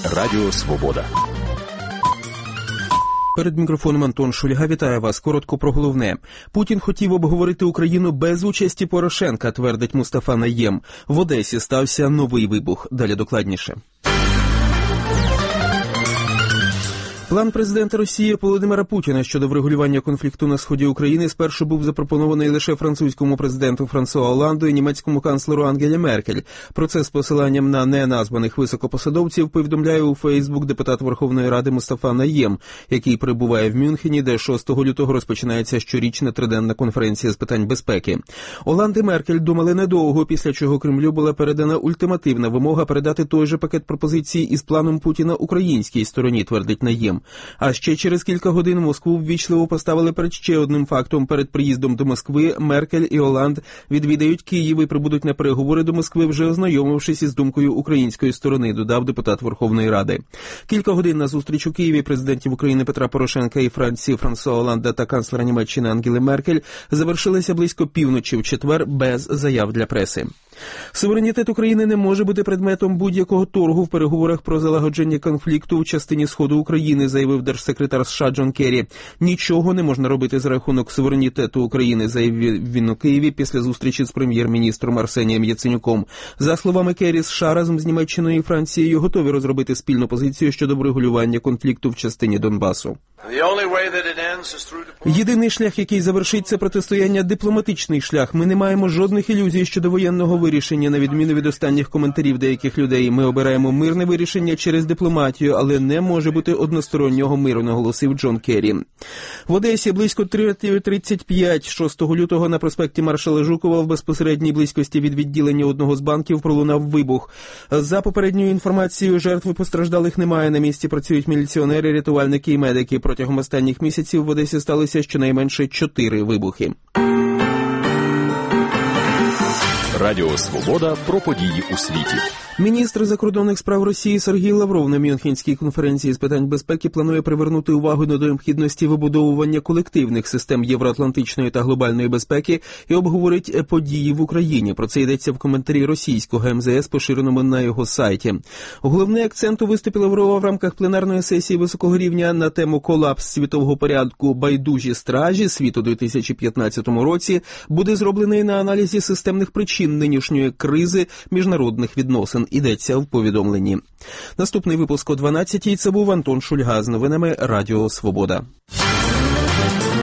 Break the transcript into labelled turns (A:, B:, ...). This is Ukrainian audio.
A: Радіо Свобода.
B: Перед мікрофоном Антон Шульга. Вітаю вас. Коротко про головне. Путін хотів обговорити Україну без участі Порошенка, твердить Мустафа Найєм. В Одесі стався новий вибух. Далі докладніше. План президента Росії Володимира Путіна щодо врегулювання конфлікту на сході України спершу був запропонований лише французькому президенту Франсуа Оланду і німецькому канцлеру Ангелі Меркель. Про це з посиланням на неназваних високопосадовців повідомляє у Фейсбук депутат Верховної Ради Мустафа Найєм, який перебуває в Мюнхені, де 6 лютого розпочинається щорічна триденна конференція з питань безпеки. Оланд і Меркель думали недовго, після чого Кремлю була передана ультимативна вимога передати той же пакет пропозицій із планом Путіна українській стороні, твердить Найєм. А ще через кілька годин Москву ввічливо поставили перед ще одним фактом. Перед приїздом до Москви Меркель і Оланд відвідають Київ і прибудуть на переговори до Москви, вже ознайомившись із думкою української сторони, додав депутат Верховної Ради. Кілька годин на зустріч у Києві президентів України Петра Порошенка і Франції Франсуа Оланда та канцлера Німеччини Ангели Меркель завершилися близько півночі в четвер без заяв для преси. Суверенітет України не може бути предметом будь-якого торгу в переговорах про залагодження конфлікту в частині сходу України, заявив держсекретар США Джон Керрі. Нічого не можна робити за рахунок суверенітету України, заявив він у Києві після зустрічі з прем'єр-міністром Арсенієм Яценюком. За словами Керрі, США разом з Німеччиною і Францією готові розробити спільну позицію щодо врегулювання конфлікту в частині Донбасу. Єдиний шлях, який завершить це протистояння, дипломатичний шлях. Ми не маємо жодних ілюзій щодо воєнного вирішення, на відміну від останніх коментарів деяких людей. Ми обираємо мирне вирішення через дипломатію, але не може бути одностороннього миру, наголосив Джон Керрі. В Одесі близько 3:35 6 лютого на проспекті Маршала Жукова в безпосередній близькості від відділення одного з банків пролунав вибух. За попередньою інформацією, жертв і постраждалих немає. На місці працюють міліціонери, рятувальники і медики. Протягом останніх місяців в Одесі сталося щонайменше 4 вибухи.
A: Радіо Свобода про події у світі.
B: Міністр закордонних справ Росії Сергій Лавров на Мюнхенській конференції з питань безпеки планує привернути увагу до необхідності вибудовування колективних систем євроатлантичної та глобальної безпеки і обговорить події в Україні. Про це йдеться в коментарі російського МЗС, поширеному на його сайті. Головний акцент у виступі Лаврова в рамках пленарної сесії високого рівня на тему «Колапс світового порядку. Байдужі стражі світу у 2015 році» буде зроблений на аналізі системних причин нинішньої кризи міжнародних відносин. Йдеться в повідомленні. Наступний випуск о 12-й. Це був Антон Шульга з новинами Радіо Свобода.